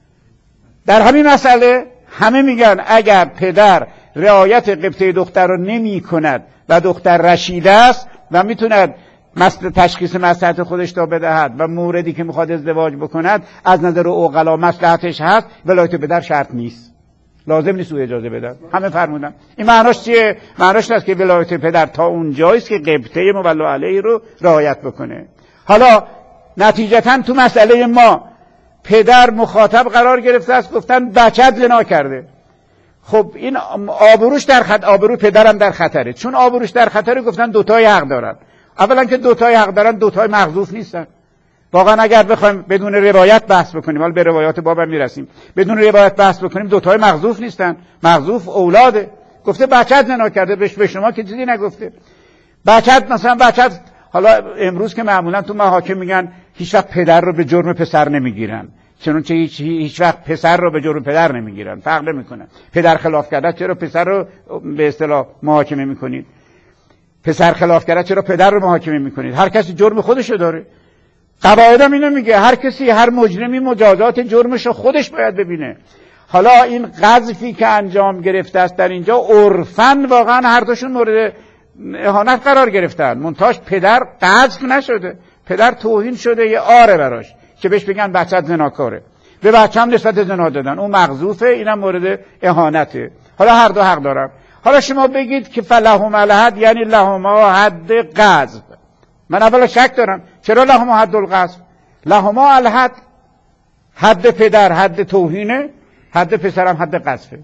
در همین مسئله، همه میگن اگر پدر رعایت غبطه دختر رو نمی کند و دختر رشیده است و میتوند مثل تشخیص مصلحت خودش را بدهد و موردی که میخواد ازدواج بکند از نظر عقلا مصلحتش هست، ولایت پدر شرط نیست، لازم نیست او اجازه بدن. همه فرمودن. این معناش چیه؟ معناش است که ولایت پدر تا اونجایی است که غبطه مولا علیه رو رعایت بکنه. حالا نتیجتا تو مسئله ما پدر مخاطب قرار گرفته است، گفتن بچت زنا کرده. خب این آبروش در خطر، آبرو پدرم در خطره. چون آبروش در خطره گفتن دوتای حق دارن. اولا که دوتای حق دارن، دوتای مغزوف نیستن. واقعا اگر بخوایم بدون روایت بحث بکنیم، حالا به روایات بابم میرسیم، بدون روایت بحث بکنیم دوتای مغزوف نیستن. مغزوف اولاده. گفته بچت زنا کرده، به شما که چیزی نگفته. بچت مثلا بچت، حالا امروز که معمولا تو محاکم میگن هیچ وقت پدر رو به جرم پسر نمیگیرن، چنانچه هیچ هیچ وقت پسر رو به جرم پدر نمیگیرن، فرق نمیکنه. پدر خلاف کرده چرا پسر رو به اصطلاح محاکمه میکنید؟ پسر خلاف کرده چرا پدر رو محاکمه میکنید؟ هر کسی جرم خودشو داره. قواعدم اینو میگه هر کسی، هر مجرمی مجازات جرمشو خودش باید ببینه. حالا این قذفی که انجام گرفته است در اینجا عرفاً واقعا هر دوشون مورد اهانت قرار گرفتن. منتاش پدر قذف نشده، پدر توهین شده، یه آره براش که بهش بگن بچت زناکاره، به بچه‌م نسبت زنا دادن، اون مغزوفه، اینم مورد اهانته. حالا هر دو حق دارن. حالا شما بگید که فلهم الحد یعنی لهما حد قذف. من اولا شک دارم چرا لهما حد القذف؟ لهما الحد، حد پدر حد توهینه، حد پسرم حد قذفه.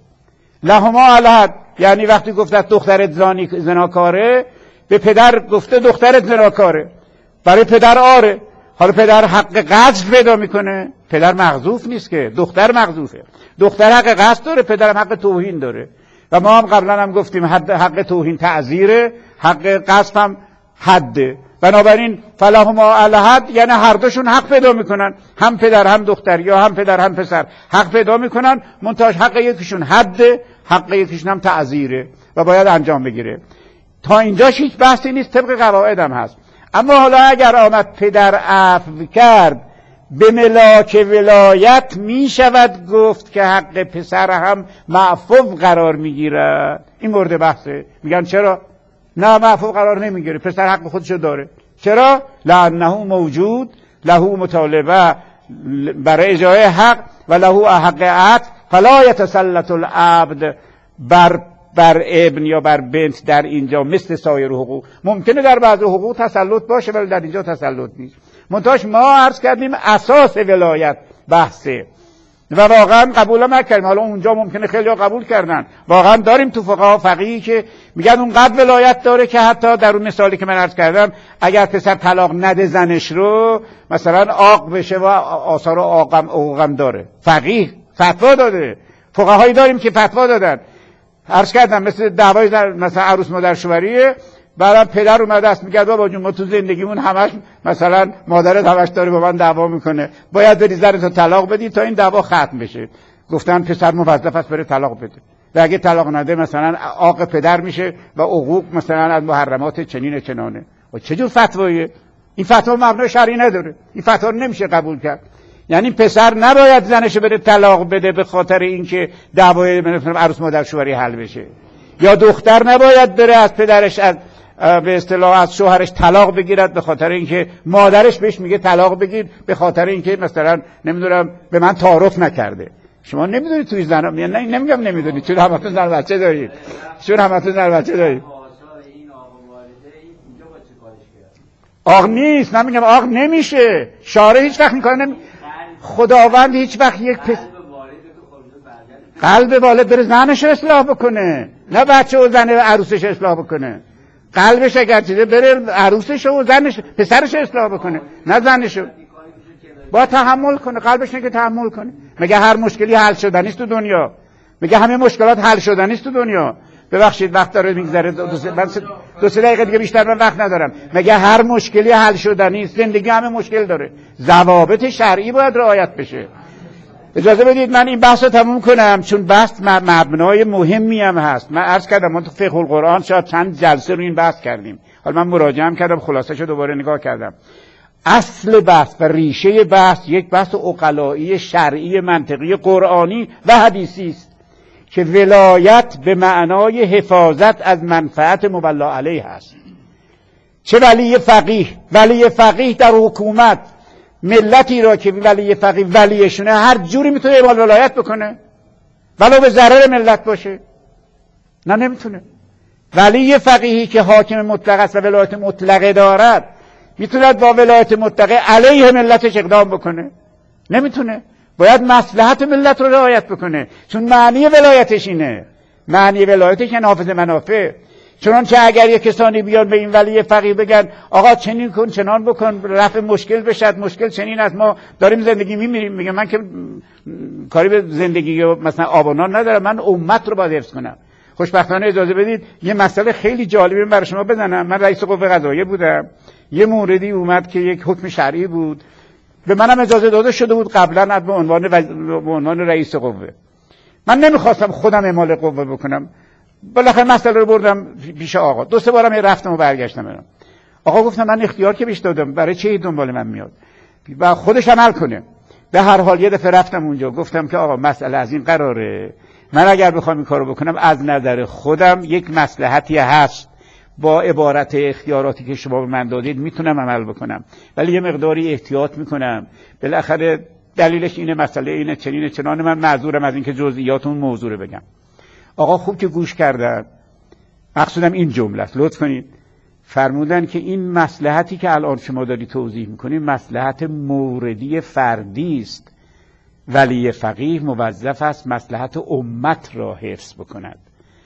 لهما الحد یعنی وقتی گفته دخترت زانی زناکاره، به پدر گفته دخترت زناکاره، برای پدر آره. حالا پدر حق قذف پیدا میکنه، پدر مغزوف نیست که، دختر مغزوفه. دختر حق قذف داره، پدرم حق توهین داره. و ما هم قبلا هم گفتیم حد حق توهین تعزیره، حق قذف هم حده. بنابراین فلهما الحد یعنی هر دوشون حق پیدا میکنن، هم پدر هم دختر یا هم پدر هم پسر حق پیدا میکنن، منتاش حق یکیشون حده، حق یکیشون هم تعزیره و باید انجام بگیره. تا اینجاش هیچ بحثی نیست، طبق قواعدم هست. اما حالا اگر آمد پدر عفو کرد، به ملاک ولایت می شود گفت که حق پسر هم معفو قرار می گیرد. این مورد بحثه. میگن چرا؟ نه معفو قرار نمی گیره، پسر حق خودشو داره. چرا؟ لانه موجود له مطالبه برای اجرای حق و له حق عطف فلا یتسلط العبد بر بر ابن یا بر بنت در اینجا مثل سایر حقوق. ممکنه در بعض حقوق تسلط باشه ولی در اینجا تسلط نیست. منتهاش ما عرض کردیم اساس ولایت بحثه و واقعا قبول هم نکردیم. حالا اونجا ممکنه خیلی ها قبول کردن. واقعا داریم تو فقها فقیهی که میگن اونقدر ولایت داره که حتی در اون مثالی که من عرض کردم اگر پسر طلاق نده زنش رو مثلا عاق بشه و آثار عاقم عقوقم داره. فقیه فتوا داده. فقهایی داریم که فتوا دادن. عرض کردم مثل دعوای مثلا عروس مادر شوهریه، بعدم پدر اومده است میگه بابا جون ما تو زندگیمون همش مثلا مادرت همش داره با من دعوا میکنه، باید بری زنتو طلاق بدی تا این دعوا ختم بشه. گفتن پسر موظف است بره طلاق بده و اگه طلاق نده مثلا عاق پدر میشه و حقوق مثلا از محرمات چنین چنانه. و چه جور فتواییه؟ این فتوا مبنای شرعی نداره. این فتوا نمیشه قبول کرد. یعنی پسر نباید زنشو بره طلاق بده به خاطر اینکه دعوای مثلا عروس مادر شوهری حل بشه، یا دختر نباید بره از پدرش از به اصطلاح از شوهرش طلاق بگیرد به خاطر اینکه مادرش بهش میگه طلاق بگیر به خاطر اینکه مثلا نمیدونم به من تعارف نکرده. شما نمیدونید توی زن نه نمیگم نمیدونید، چون همتون زن بچه دارید، چون همتون زن بچه دارید. آق نیست، نمیگم آق نمیشه، شارع هیچ وقت میکنه نمی... خداوند هیچ وقت یک پس... قلب والد بره زنش اصلاح بکنه، نه بچه و زن عروسش اصلاح بکنه. قلبش اگر چیزه بره عروسش و زنش پسرش اصلاح بکنه، نه زنشو. با تحمل کنه، قلبش نگه تحمل کنه. مگه هر مشکلی حل شدنی است تو دنیا؟ مگه همه مشکلات حل شدنی است تو دنیا؟ ببخشید وقت داره میگذره، دو سه من دو سه دقیقه دیگه بیشتر من وقت ندارم. مگه هر مشکلی حل شدنی است؟ زندگی همه مشکل داره، ضوابط شرعی باید رعایت بشه. اجازه بدید من این بحث رو تموم کنم، چون بحث مبنای مهمی هم هست. من عرض کردم ما تو فقه القرآن شاید چند جلسه رو این بحث کردیم، حالا من مراجعه هم کردم، خلاصه شو دوباره نگاه کردم. اصل بحث و ریشه بحث یک بحث عقلایی شرعی منطقی قرآنی و حدیثی است که ولایت به معنای حفاظت از منفعت مولا علیه است. چه ولی فقیه، ولی فقیه در حکومت ملتی را که ولی فقیه ولیشونه هر جوری میتونه اعمال ولایت بکنه ولو به ضرر ملت باشه؟ نه نمیتونه. ولی فقیهی که حاکم مطلق است و ولایت مطلقه دارد میتونه با ولایت مطلقه علیه ملتش اقدام بکنه؟ نمیتونه. باید مصلحت ملت رو رعایت بکنه، چون معنی ولایتش اینه. معنی ولایتش یعنی حافظ منافع. چنانچه اگر یک کسانی بیان به این ولی فقیه بگن آقا چنین کن چنان بکن رفع مشکل بشد، مشکل چنین است، ما داریم زندگی میمیریم، میگه من که کاری به زندگی مثلا آبانان ندارم، من امت رو باید حفظ کنم. خوشبختانه اجازه بدید یه مسئله خیلی جالبی برای شما بزنم. من رئیس قوه قضاییه بودم، یه موردی اومد که یک حکم شرعی بود، به منم اجازه داده شده بود قبلا به عنوان وز... به عنوان رئیس قوه. من نمیخواستم خودم اعمال قوه بکنم، بالاخره مسئله رو بردم پیش آقا. دو سه بارم رفتم و برگشتم برم. آقا گفتم من اختیار که بهش دادم، برای چه دنبال من میاد و خودش عمل کنه. به هر حال یه دفعه رفتم اونجا گفتم که آقا مسئله از این قراره، من اگر بخوام این کارو بکنم از نظر خودم یک مصلحتی هست، با عبارت اختیاراتی که شما به من دادید میتونم عمل بکنم، ولی یه مقداری احتیاط میکنم، بالاخره دلیلش اینه، مسئله اینه، چنینه چنانه، من معذورم از اینکه جزئیات اون موضوع رو بگم. آقا خوب که گوش کردن، مقصودم این جمله است، لطف کنید، فرمودن که این مصلحتی که الان شما داری توضیح میکنید مصلحت موردی فردی است، ولی فقیه موظف است مصلحت امت را حفظ بکند.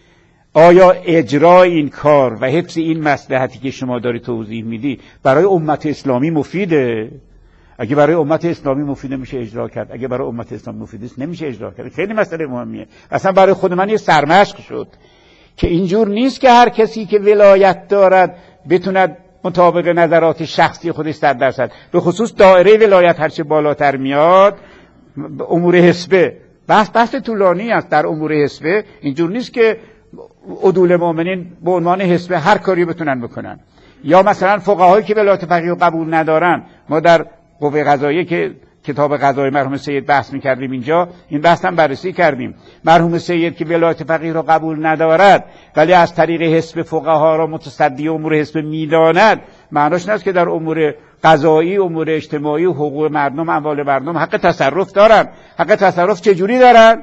آیا اجرای این کار و حفظ این مصلحتی که شما داری توضیح میدی برای امت اسلامی مفیده؟ اگه برای امت اسلامی مفیده میشه اجرا کرد، اگه برای امت اسلامی مفید است نمیشه اجرا کرد. خیلی مسئله مهمیه. اصلا برای خود من یه سرمشق شد که اینجور نیست که هر کسی که ولایت دارد بتوند مطابق نظرات شخصی خودش صد درصد، به خصوص دایره ولایت هرچه بالاتر میاد امور حسبه، بحث بحث طولانی است در امور حسبه. اینجور نیست که عدول مؤمنین به عنوان حسبه هر کاری بتونن بکنن، یا مثلا فقهایی که ولایت فقیه رو قبول ندارن. ما در قوه قضاییه که کتاب قضای مرحوم سید بحث می‌کردیم اینجا این بحث هم بررسی کردیم. مرحوم سید که ولایت فقیه رو قبول ندارد ولی از طریق حزب فقها را متصدی امور حزب میداند، معناش نیست که در امور قضایی، امور اجتماعی و حقوق مردم، اموال مردم حق تصرف دارن. حق تصرف چه جوری دارن؟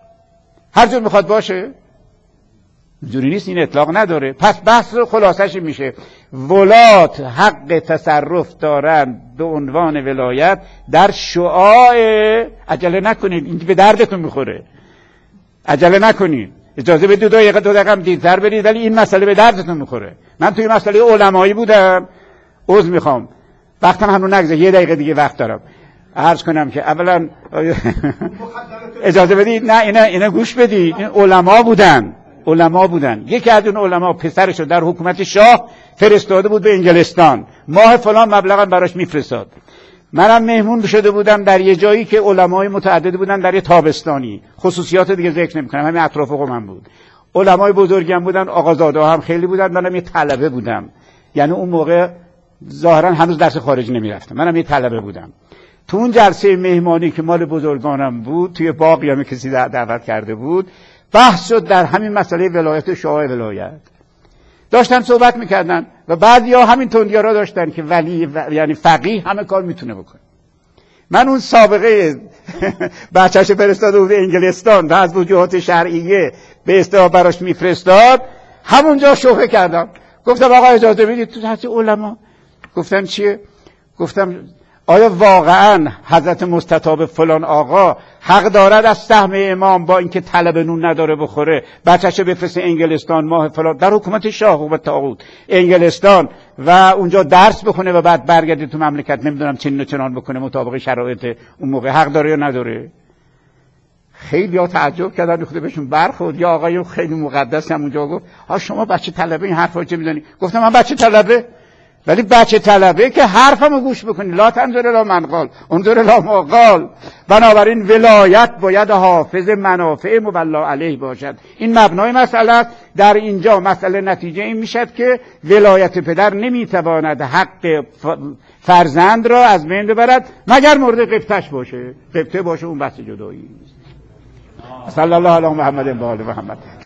هر جور میخواد باشه؟ جوری نیست، این اطلاق نداره. پس بحث رو خلاصش میشه ولات حق تصرف دارن به عنوان ولایت در شعاع. عجله نکنید، این به دردتون میخوره، عجله نکنید، اجازه بدید دو دقیقه دو دقیقه هم دیرتر برید، ولی این مسئله به دردتون میخوره. من توی مسئله علمایی بودم، عذر میخوام وقتم هنوز نگذره، یه دقیقه دیگه وقت دارم. عرض کنم که اولا اجازه بدید، نه اینا اینا گوش بدید، این علما بودن، علما بودن. یکی از اون علما پسرش رو در حکومت شاه فرستاده بود به انگلستان، ماه فلان مبلغ براش میفرستاد. منم مهمون شده بودم در یه جایی که علمای متعدد بودن در یه تابستانی، خصوصیات دیگه ذکر نمی‌کنم، همین اطراف قم بود. علمای بزرگی هم بودن، آقازاده هم خیلی بودن، منم یه طلبه بودم. یعنی اون موقع ظاهرا هنوز درس خارجی نمی‌رفتم، منم یه طلبه بودم. تو اون جلسه مهمانی که مال بزرگانم بود، توی باغی هم کسی دعوت کرده بود، بحث شد در همین مسئله ولایت و شعاع ولایت. داشتن صحبت میکردن و بعضیا همین تندیارا داشتن که ولی و... یعنی فقیه همه کار میتونه بکنه. من اون سابقه بچه‌ش فرستاده بود انگلستان و از وجوهات شرعیه به اصطلاح براش میفرستاد، همونجا شوخه کردم. گفتم آقا اجازه بدید تو حضرت علما. گفتم چیه؟ گفتم آیا واقعا حضرت مستطاب فلان آقا حق دارد از سهم امام با اینکه طلب نون نداره بخوره بچه‌شو بفرسته انگلستان ماه فلان در حکومت شاه و طاغوت انگلستان و اونجا درس بخونه و بعد برگرده تو مملکت نمیدونم چنین و چنان بکنه مطابق شرایط اون موقع؟ حق داره یا نداره؟ خیلی ها تعجب کردن، خود بهشون برخورد. یا آقای خیلی مقدس هم اونجا گفت ها شما بچه طلبه این حرفا چه می‌زنی؟ گفتم من بچه طلبه، ولی بچه طلبه که حرفمو گوش بکنی. لا تنظر الی من قال انظر الی ما قال. بنابراین ولایت باید حافظ منافع مولا علیه باشد. این مبنای مسئله است. در اینجا مسئله نتیجه این میشد که ولایت پدر نمیتواند حق فرزند را از بین ببرد مگر مورد قبطش باشه. قبطه باشه اون بحث جدایی است. صلی الله علی محمد و آل محمد.